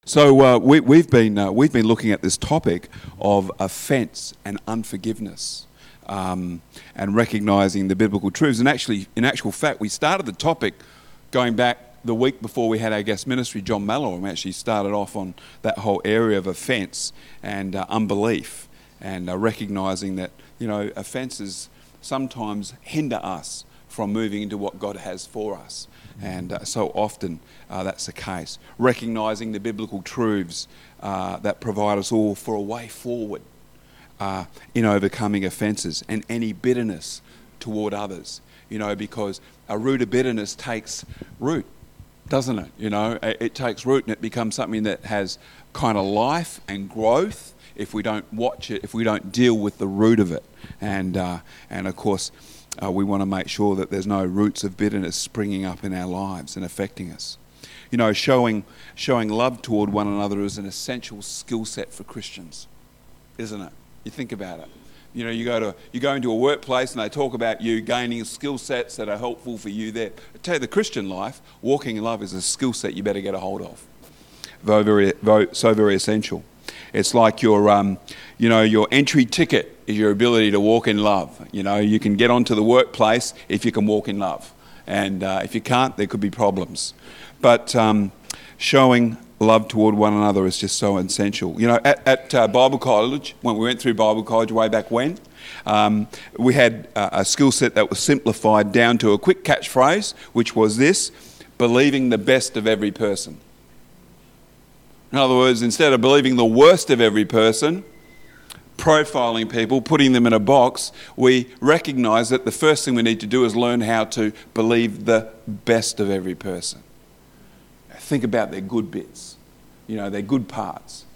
So we've been looking at this topic of offence and unforgiveness, and recognising the biblical truths. And actually, in actual fact, we started the topic going back the week before we had our guest ministry, John Mallow, and we actually started off on that whole area of offence and unbelief, and recognising that offences sometimes hinder us from moving into what God has for us. And so often that's the case. Recognising the biblical truths that provide us all for a way forward in overcoming offences and any bitterness toward others. Because a root of bitterness takes root, doesn't it? It takes root and it becomes something that has kind of life and growth if we don't watch it, if we don't deal with the root of it. And of course, we want to make sure that there's no roots of bitterness springing up in our lives and affecting us. Showing love toward one another is an essential skill set for Christians, isn't it? You think about it. You go into a workplace and they talk about you gaining skill sets that are helpful for you there. I tell you, the Christian life, walking in love is a skill set you better get a hold of. So very essential. It's like your entry ticket is your ability to walk in love. You can get onto the workplace if you can walk in love. And if you can't, there could be problems. But showing love toward one another is just so essential. At Bible college, when we went through Bible college way back when, we had a skill set that was simplified down to a quick catchphrase, which was this: believing the best of every person. In other words, instead of believing the worst of every person, profiling people, putting them in a box, we recognise that the first thing we need to do is learn how to believe the best of every person. Think about their good bits, their good parts,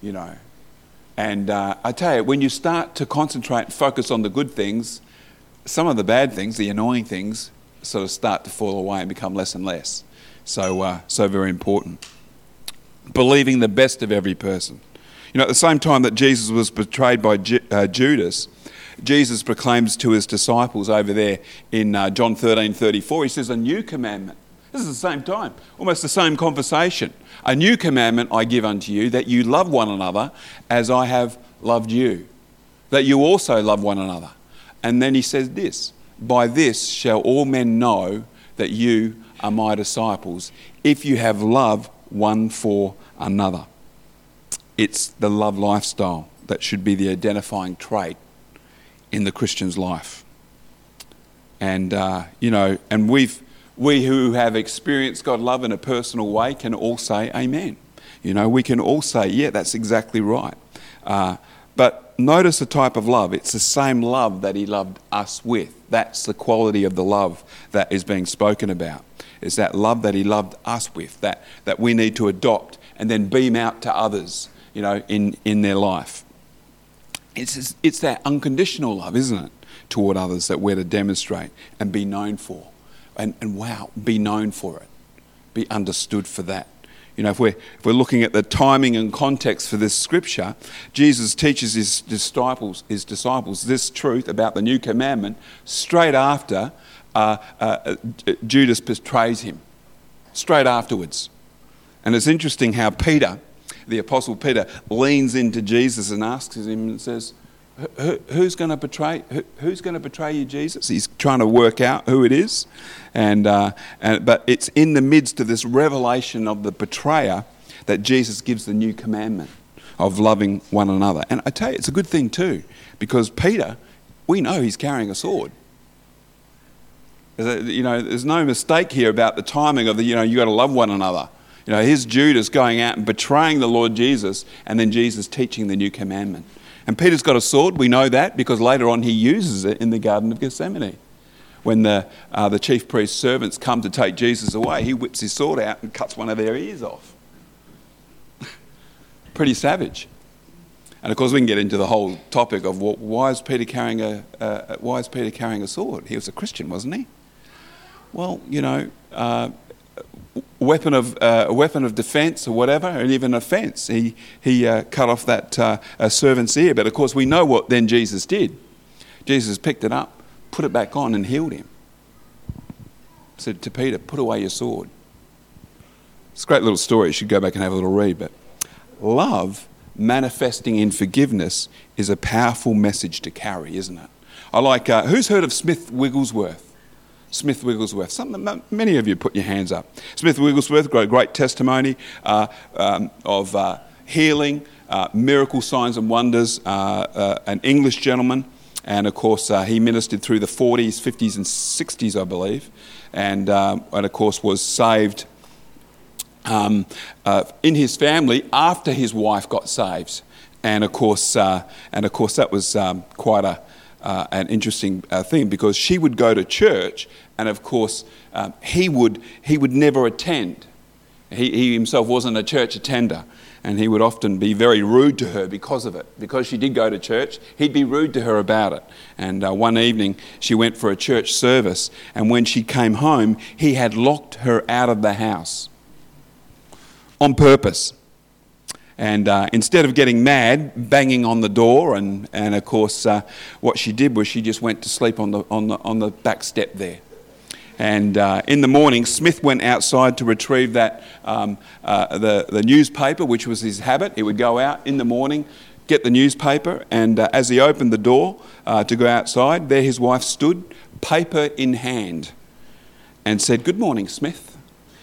And I tell you, when you start to concentrate and focus on the good things, some of the bad things, the annoying things, sort of start to fall away and become less and less. So very important. Believing the best of every person. At the same time that Jesus was betrayed by Judas, Jesus proclaims to his disciples over there in John 13:34, he says, a new commandment. This is the same time, almost the same conversation. A new commandment I give unto you, that you love one another as I have loved you, that you also love one another. And then he says this: by this shall all men know that you are my disciples, if you have love one for another. It's the love lifestyle that should be the identifying trait in the Christian's life. And, and we who have experienced God's love in a personal way can all say amen. We can all say, yeah, that's exactly right. But notice the type of love. It's the same love that he loved us with. That's the quality of the love that is being spoken about. It's that love that he loved us with, that we need to adopt and then beam out to others, in their life. It's that unconditional love, isn't it, toward others that we're to demonstrate and be known for. And be known for it. Be understood for that. If we're looking at the timing and context for this scripture, Jesus teaches his disciples this truth about the new commandment straight after Judas betrays him. Straight afterwards. And it's interesting how Peter, the Apostle Peter, leans into Jesus and asks him and says, who's going to betray you, Jesus? He's trying to work out who it is, but it's in the midst of this revelation of the betrayer that Jesus gives the new commandment of loving one another. And I tell you, it's a good thing too, because Peter, we know he's carrying a sword. There's no mistake here about the timing of you got to love one another. Here's Judas going out and betraying the Lord Jesus, and then Jesus teaching the new commandment. And Peter's got a sword, we know that, because later on he uses it in the Garden of Gethsemane. When the chief priest's servants come to take Jesus away, he whips his sword out and cuts one of their ears off. Pretty savage. And of course we can get into the whole topic of why is Peter carrying a sword? He was a Christian, wasn't he? Well, a weapon of defence or whatever, and even offence. He cut off that servant's ear. But of course we know what then Jesus did. Jesus picked it up, put it back on and healed him. Said to Peter, put away your sword. It's a great little story. You should go back and have a little read. But love manifesting in forgiveness is a powerful message to carry, isn't it? I like, who's heard of Smith Wigglesworth? Smith Wigglesworth. Many of you put your hands up. Smith Wigglesworth, great testimony of healing, miracle signs and wonders, an English gentleman. And of course, he ministered through the 40s, 50s and 60s, I believe. And of course was saved in his family after his wife got saved, and of course that was quite an interesting thing, because she would go to church, and of course he would never attend. He himself wasn't a church attender, and he would often be very rude to her because of it. Because she did go to church, he'd be rude to her about it. And one evening she went for a church service, and when she came home, he had locked her out of the house on purpose. And instead of getting mad, banging on the door, and of course what she did was she just went to sleep on the back step there. And in the morning, Smith went outside to retrieve that the newspaper, which was his habit. He would go out in the morning, get the newspaper, and as he opened the door to go outside, there his wife stood, paper in hand, and said, "Good morning, Smith.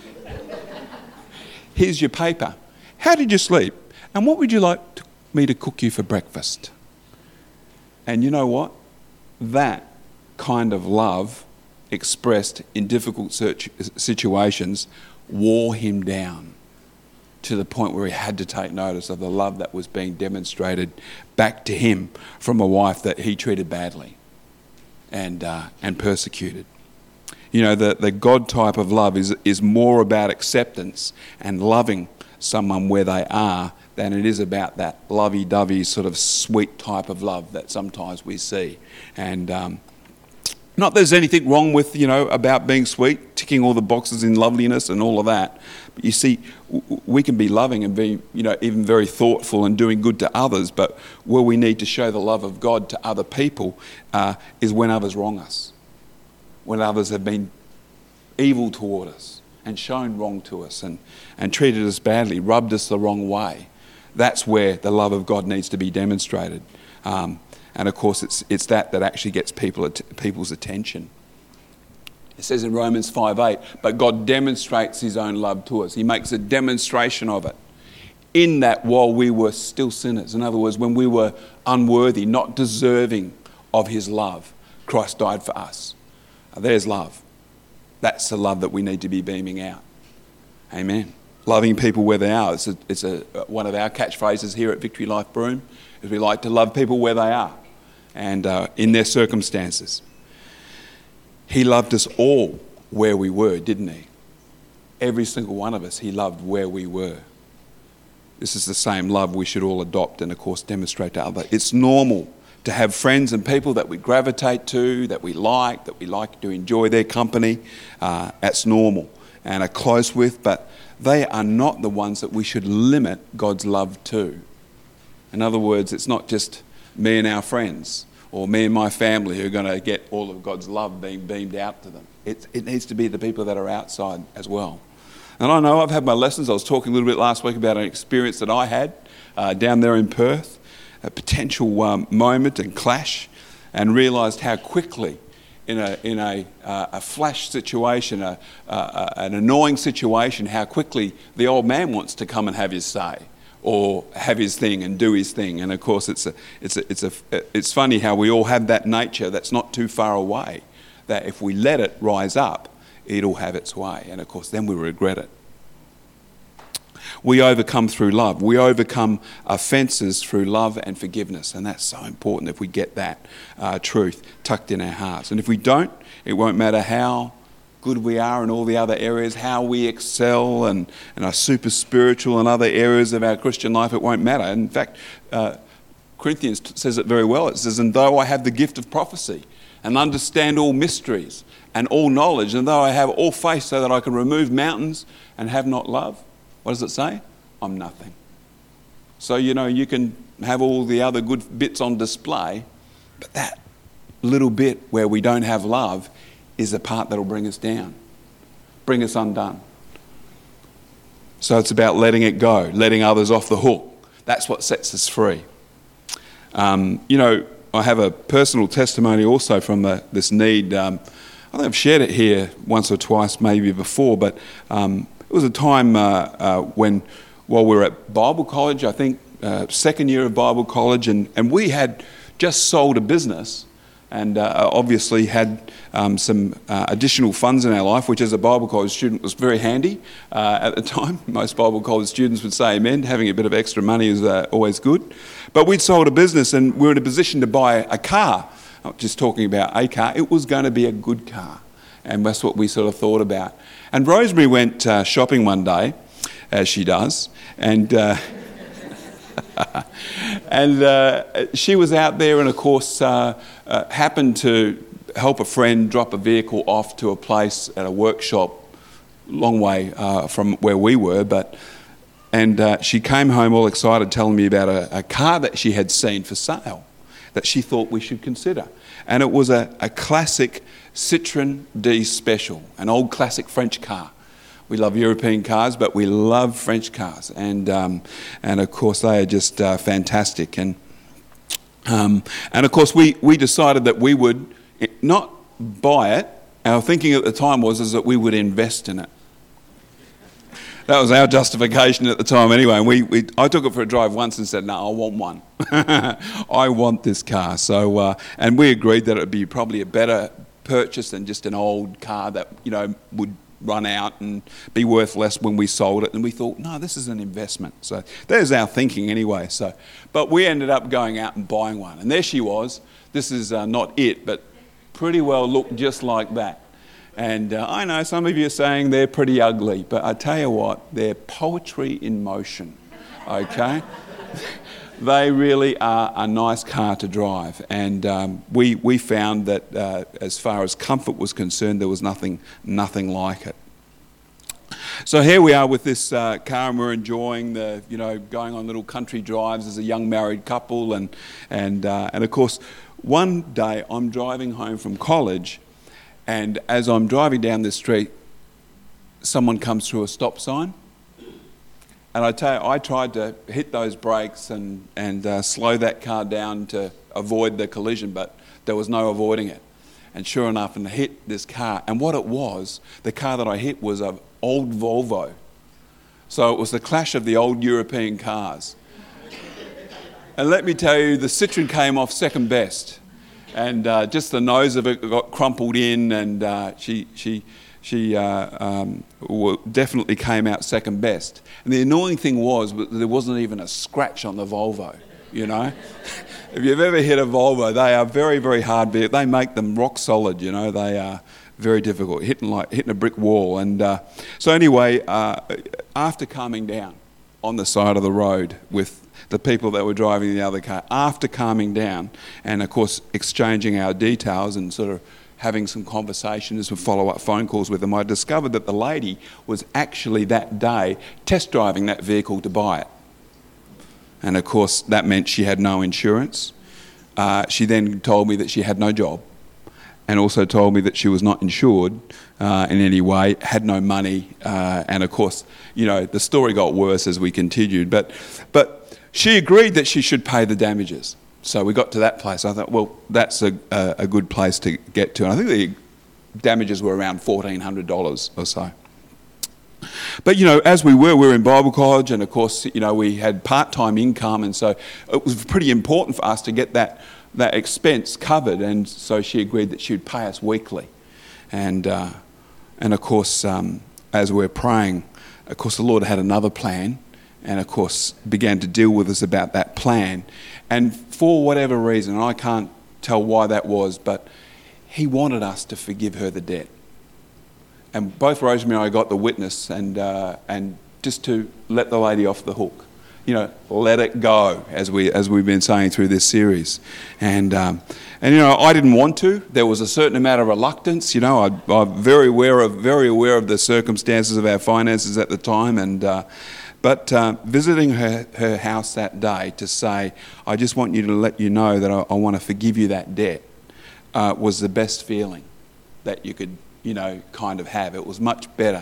Here's your paper. How did you sleep? And what would you like me to cook you for breakfast?" And you know what? That kind of love expressed in difficult situations wore him down to the point where he had to take notice of the love that was being demonstrated back to him from a wife that he treated badly and persecuted. You know, the God type of love is more about acceptance and loving someone where they are than it is about that lovey-dovey sort of sweet type of love that sometimes we see. And not that there's anything wrong with, about being sweet, ticking all the boxes in loveliness and all of that. But you see, we can be loving and be, even very thoughtful and doing good to others. But where we need to show the love of God to other people is when others wrong us, when others have been evil toward us and shown wrong to us and treated us badly, rubbed us the wrong way. That's where the love of God needs to be demonstrated. And of course, it's that actually gets people's attention. It says in Romans 5:8, but God demonstrates his own love to us. He makes a demonstration of it in that while we were still sinners. In other words, when we were unworthy, not deserving of his love, Christ died for us. There's love. That's the love that we need to be beaming out. Amen. Loving people where they are. It's one of our catchphrases here at Victory Life Broome, is we like to love people where they are and in their circumstances. He loved us all where we were, didn't he? Every single one of us, he loved where we were. This is the same love we should all adopt and, of course, demonstrate to others. It's normal to have friends and people that we gravitate to, that we like to enjoy their company. That's normal and are close with, but they are not the ones that we should limit God's love to. In other words, it's not just me and our friends or me and my family who are going to get all of God's love being beamed out to them. It needs to be the people that are outside as well. And I know I've had my lessons. I was talking a little bit last week about an experience that I had down there in Perth, a potential moment and clash, and realised how quickly in a flash situation, an annoying situation, how quickly the old man wants to come and have his say or have his thing and do his thing. And of course, it's funny how we all have that nature that's not too far away, that if we let it rise up, it'll have its way. And of course, then we regret it. We overcome through love. We overcome offences through love and forgiveness. And that's so important if we get that truth tucked in our hearts. And if we don't, it won't matter how good we are in all the other areas, how we excel and are super spiritual in other areas of our Christian life, it won't matter. In fact, Corinthians says it very well. It says, and though I have the gift of prophecy and understand all mysteries and all knowledge, and though I have all faith so that I can remove mountains and have not love, what does it say? I'm nothing. So, you can have all the other good bits on display, but that little bit where we don't have love is the part that will bring us down, bring us undone. So it's about letting it go, letting others off the hook. That's what sets us free. I have a personal testimony also from this need. I think I've shared it here once or twice, maybe before, but it was a time while we were at Bible college, I think, second year of Bible college, and we had just sold a business and obviously had some additional funds in our life, which as a Bible college student was very handy at the time. Most Bible college students would say amen. Having a bit of extra money is always good. But we'd sold a business and we were in a position to buy a car. I'm not just talking about a car. It was going to be a good car. And that's what we sort of thought about. And Rosemary went shopping one day, as she does, and she was out there and, of course, happened to help a friend drop a vehicle off to a place at a workshop, long way from where we were. And she came home all excited, telling me about a car that she had seen for sale that she thought we should consider. And it was a classic Citroën D Special, an old classic French car. We love European cars, but we love French cars, and of course they are just fantastic. And of course we decided that we would not buy it. Our thinking at the time was that we would invest in it. That was our justification at the time, anyway. And I took it for a drive once and said, "No, I want one. I want this car." So and we agreed that it would be probably a better purchase than just an old car that would run out and be worth less when we sold it. And we thought, no, this is an investment. So there's our thinking anyway. But we ended up going out and buying one. And there she was. This is not it, but pretty well looked just like that. And I know some of you are saying they're pretty ugly, but I tell you what, they're poetry in motion, okay? They really are a nice car to drive, and we found that as far as comfort was concerned, there was nothing like it. So here we are with this car, and we're enjoying going on little country drives as a young married couple, and of course, one day I'm driving home from college, and as I'm driving down the street, someone comes through a stop sign. And I tell you, I tried to hit those brakes and slow that car down to avoid the collision, but there was no avoiding it. And sure enough, I hit this car. And what it was, the car that I hit was an old Volvo. So it was the clash of the old European cars. And let me tell you, the Citroën came off second best. And just the nose of it got crumpled in, and she definitely came out second best. And the annoying thing was there wasn't even a scratch on the Volvo, If you've ever hit a Volvo, they are very, very hard. They make them rock solid, They are very difficult, hitting a brick wall. And so anyway, after calming down on the side of the road with the people that were driving the other car, after calming down and, of course, exchanging our details and sort of having some conversations and follow-up phone calls with them, I discovered that the lady was actually that day test driving that vehicle to buy it. And of course, that meant she had no insurance. She then told me that she had no job, and also told me that she was not insured in any way, had no money, and of course, the story got worse as we continued. But she agreed that she should pay the damages. So we got to that place. I thought, well, that's a good place to get to. And I think the damages were around $1,400 or so. But, as we were in Bible college, and of course, we had part-time income, and so it was pretty important for us to get that expense covered. And so she agreed that she would pay us weekly. And of course, as we're praying, of course, the Lord had another plan, and of course, began to deal with us about that plan. And for whatever reason, and I can't tell why that was, but he wanted us to forgive her the debt. And both Rosemary and I got the witness, and just to let the lady off the hook. Let it go, as we've been saying through this series. And I didn't want to. There was a certain amount of reluctance. I'm very aware of the circumstances of our finances at the time, But visiting her house that day to say, I just want you to let you know that I want to forgive you that debt, was the best feeling that you could, kind of have. It was much better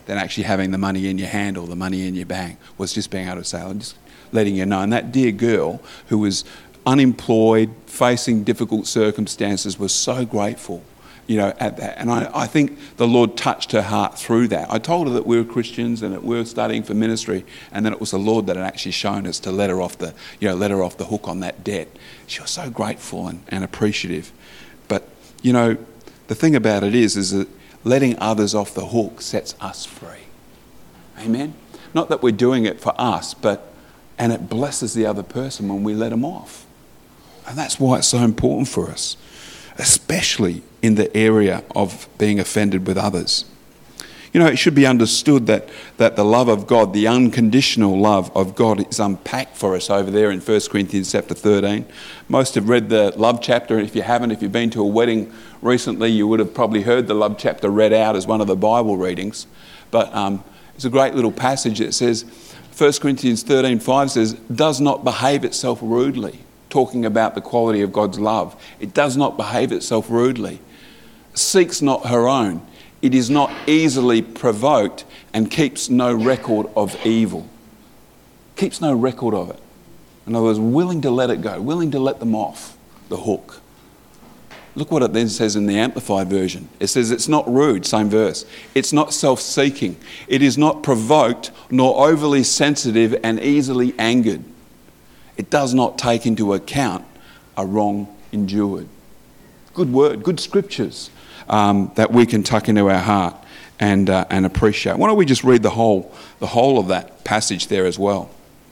than actually having the money in your hand or the money in your bank, was just being able to say, I'm just letting you know. And that dear girl who was unemployed, facing difficult circumstances, was so grateful, at that. And I think the Lord touched her heart through that. I told her that we were Christians and that we were studying for ministry, and then it was the Lord that had actually shown us to let her off the hook on that debt. She was so grateful and appreciative. But, the thing about it is that letting others off the hook sets us free. Amen? Not that we're doing it for us, and it blesses the other person when we let them off. And that's why it's so important for us, especially in the area of being offended with others. It should be understood that the love of God, the unconditional love of God, is unpacked for us over there in 1 Corinthians chapter 13. Most have read the love chapter. If you haven't, if you've been to a wedding recently, you would have probably heard the love chapter read out as one of the Bible readings. But it's a great little passage that says, 1 Corinthians 13:5 says, does not behave itself rudely, talking about the quality of God's love. It does not behave itself rudely, seeks not her own. It is not easily provoked and keeps no record of evil. Keeps no record of it. In other words, willing to let it go, willing to let them off the hook. Look what it then says in the Amplified version. It says it's not rude, same verse. It's not self-seeking. It is not provoked nor overly sensitive and easily angered. It does not take into account a wrong endured. Good word, good scriptures that we can tuck into our heart and appreciate. Why don't we just read the whole of that passage there as well?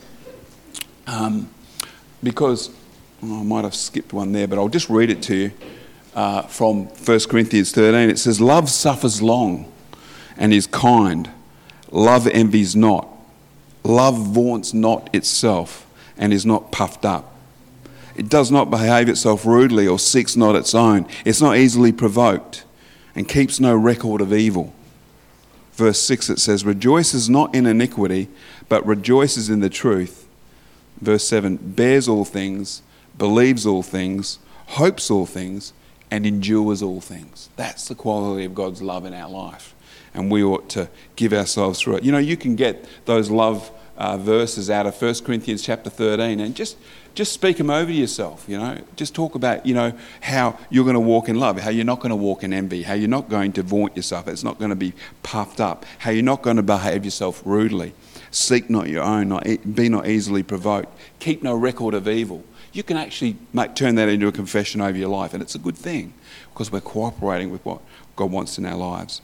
Because I might have skipped one there, but I'll just read it to you from 1 Corinthians 13. It says, love suffers long and is kind. Love envies not. Love vaunts not itself and is not puffed up. It does not behave itself rudely or seeks not its own. It's not easily provoked and keeps no record of evil. Verse 6 it says, rejoices not in iniquity, but rejoices in the truth. Verse 7, bears all things, believes all things, hopes all things, and endures all things. That's the quality of God's love in our life. And we ought to give ourselves through it. You can get those love verses out of 1 Corinthians chapter 13 and just speak them over to yourself, Just talk about, how you're going to walk in love, how you're not going to walk in envy, how you're not going to vaunt yourself, it's not going to be puffed up, how you're not going to behave yourself rudely. Seek not your own, be not easily provoked. Keep no record of evil. You can actually turn that into a confession over your life, and it's a good thing because we're cooperating with what God wants in our lives.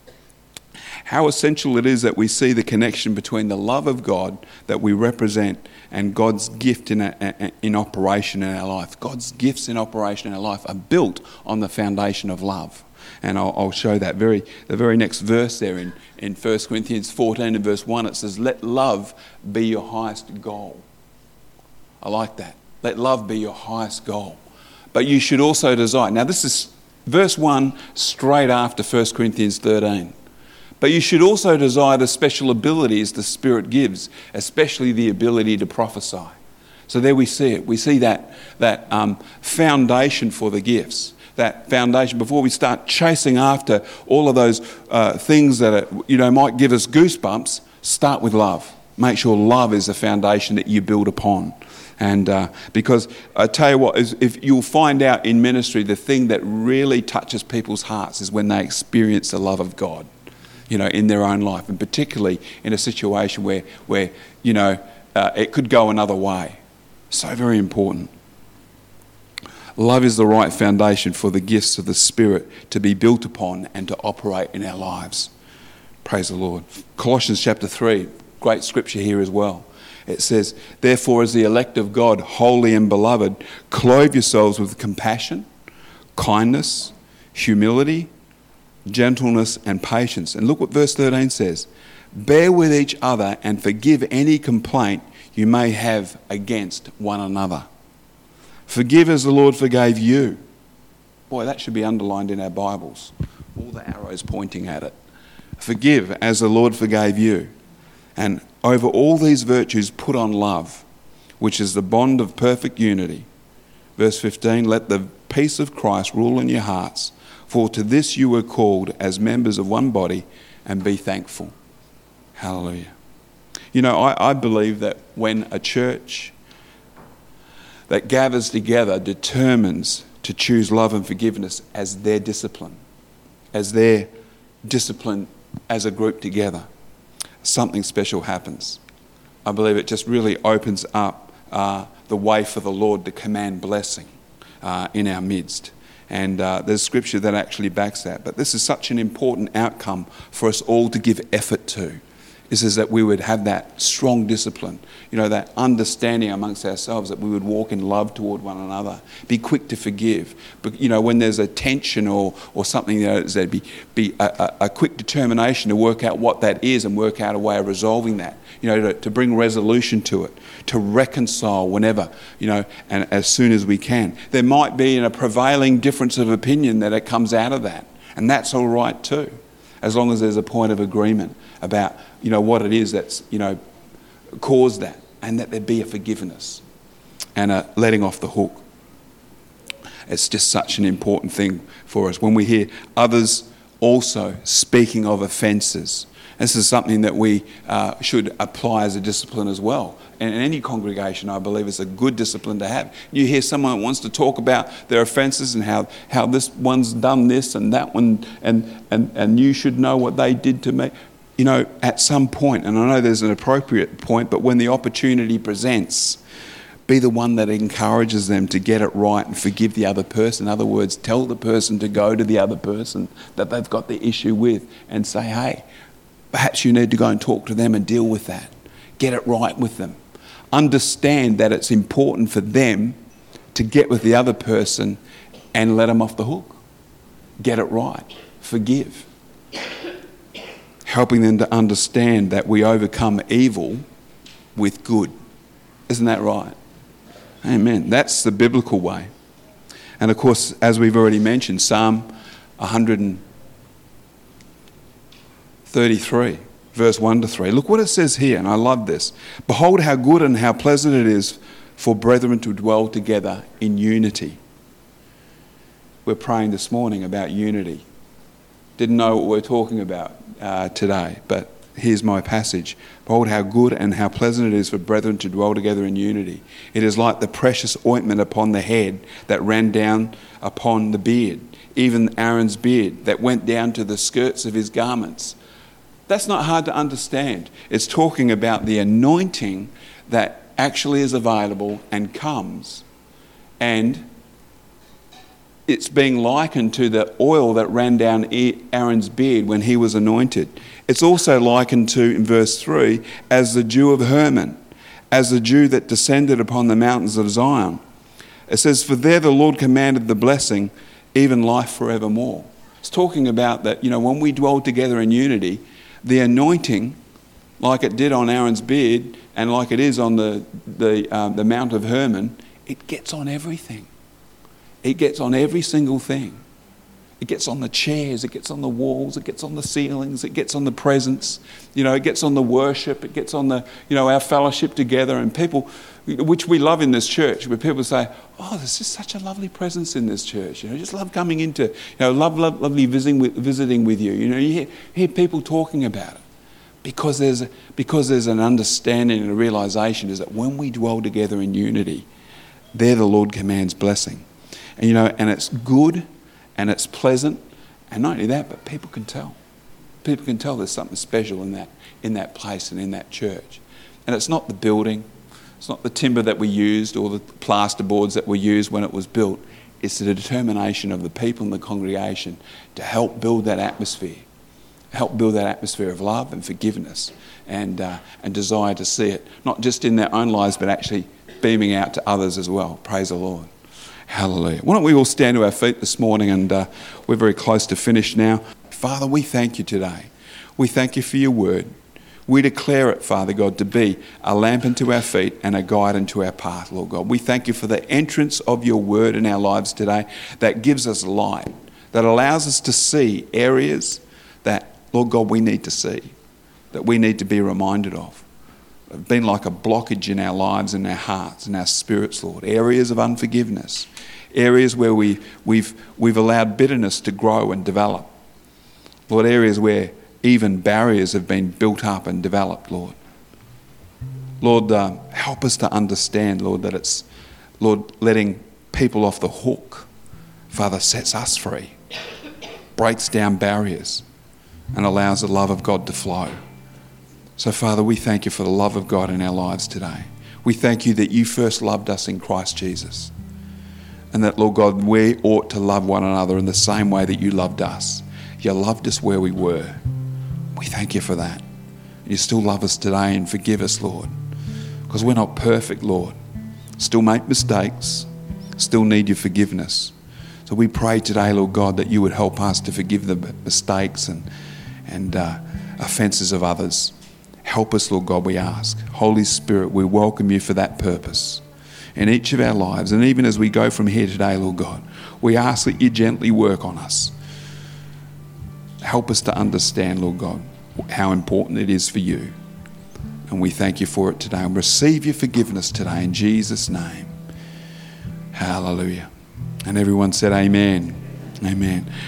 How essential it is that we see the connection between the love of God that we represent and God's gift in operation in our life. God's gifts in operation in our life are built on the foundation of love. And I'll show that the very next verse there in 1 Corinthians 14 and verse 1. It says, let love be your highest goal. I like that. Let love be your highest goal. But you should also desire. Now this is verse 1 straight after 1 Corinthians 13. But you should also desire the special abilities the Spirit gives, especially the ability to prophesy. So there we see it. We see that foundation for the gifts. That foundation before we start chasing after all of those things that might give us goosebumps. Start with love. Make sure love is the foundation that you build upon. And because I tell you what, if you'll find out in ministry, the thing that really touches people's hearts is when they experience the love of God, in their own life, and particularly in a situation where it could go another way. So very important. Love is the right foundation for the gifts of the Spirit to be built upon and to operate in our lives. Praise the Lord. Colossians chapter 3, great scripture here as well. It says, therefore, as the elect of God, holy and beloved, clothe yourselves with compassion, kindness, humility, gentleness, and patience. And look what verse 13 says. Bear with each other and forgive any complaint you may have against one another. Forgive as the Lord forgave you. Boy, that should be underlined in our Bibles. All the arrows pointing at it. Forgive as the Lord forgave you. And over all these virtues put on love, which is the bond of perfect unity. Verse 15, let the peace of Christ rule in your hearts, for to this you were called as members of one body, and be thankful. Hallelujah. You know, I believe that when a church that gathers together determines to choose love and forgiveness as their discipline as a group together, something special happens. I believe it just really opens up the way for the Lord to command blessing in our midst. And there's scripture that actually backs that. But this is such an important outcome for us all to give effort to. This is that we would have that strong discipline, that understanding amongst ourselves, that we would walk in love toward one another, be quick to forgive. But, when there's a tension or something, there'd be a quick determination to work out what that is and work out a way of resolving that, to bring resolution to it, to reconcile whenever, and as soon as we can. There might be a prevailing difference of opinion that it comes out of that, and that's all right too, as long as there's a point of agreement about what it is that's caused that, and that there be a forgiveness and a letting off the hook. It's just such an important thing for us when we hear others also speaking of offences. This is something that we should apply as a discipline as well. And in any congregation, I believe it's a good discipline to have. You hear someone that wants to talk about their offences and how this one's done this and that one, and you should know what they did to me. At some point, and I know there's an appropriate point, but when the opportunity presents, be the one that encourages them to get it right and forgive the other person. In other words, tell the person to go to the other person that they've got the issue with and say, hey, perhaps you need to go and talk to them and deal with that. Get it right with them. Understand that it's important for them to get with the other person and let them off the hook. Get it right. Forgive. Helping them to understand that we overcome evil with good. Isn't that right? Amen. That's the biblical way. And of course, as we've already mentioned, Psalm 133, verse 1 to 3. Look what it says here, and I love this. Behold how good and how pleasant it is for brethren to dwell together in unity. We're praying this morning about unity. Didn't know what we're talking about today, but here's my passage. Behold how good and how pleasant it is for brethren to dwell together in unity. It is like the precious ointment upon the head that ran down upon the beard, even Aaron's beard that went down to the skirts of his garments. That's not hard to understand. It's talking about the anointing that actually is available and comes, and it's being likened to the oil that ran down Aaron's beard when he was anointed. It's also likened to, in verse 3, as the dew of Hermon, as the dew that descended upon the mountains of Zion. It says, for there the Lord commanded the blessing, even life forevermore. It's talking about that, when we dwell together in unity, the anointing, like it did on Aaron's beard and like it is on the Mount of Hermon, it gets on everything. It gets on every single thing. It gets on the chairs, it gets on the walls, it gets on the ceilings, it gets on the presence, it gets on the worship, it gets on the, our fellowship together, and people, which we love in this church, where people say, oh, there's just such a lovely presence in this church, just love coming into, lovely visiting with you. You hear people talking about it. Because there's an understanding and a realisation is that when we dwell together in unity, there the Lord commands blessing. And, and it's good and it's pleasant, and not only that, but people can tell. People can tell there's something special in that place and in that church. And it's not the building, it's not the timber that we used or the plasterboards that were used when it was built. It's the determination of the people in the congregation to help build that atmosphere of love and forgiveness and desire to see it, not just in their own lives, but actually beaming out to others as well. Praise the Lord. Hallelujah. Why don't we all stand to our feet this morning, and we're very close to finish now. Father, we thank you today. We thank you for your word. We declare it, Father God, to be a lamp unto our feet and a guide unto our path, Lord God. We thank you for the entrance of your word in our lives today that gives us light, that allows us to see areas that, Lord God, we need to see, that we need to be reminded of. It's been like a blockage in our lives and our hearts and our spirits, Lord. Areas of unforgiveness, areas where we've allowed bitterness to grow and develop. Lord, areas where even barriers have been built up and developed, Lord. Lord, help us to understand, Lord, that it's, Lord, letting people off the hook, Father, sets us free, breaks down barriers, and allows the love of God to flow. So, Father, we thank you for the love of God in our lives today. We thank you that you first loved us in Christ Jesus. And that, Lord God, we ought to love one another in the same way that you loved us. You loved us where we were. We thank you for that. You still love us today and forgive us, Lord. Because we're not perfect, Lord. Still make mistakes. Still need your forgiveness. So we pray today, Lord God, that you would help us to forgive the mistakes and offences of others. Help us, Lord God, we ask. Holy Spirit, we welcome you for that purpose in each of our lives. And even as we go from here today, Lord God, we ask that you gently work on us. Help us to understand, Lord God, how important it is for you. And we thank you for it today. And receive your forgiveness today in Jesus' name. Hallelujah. And everyone said amen. Amen.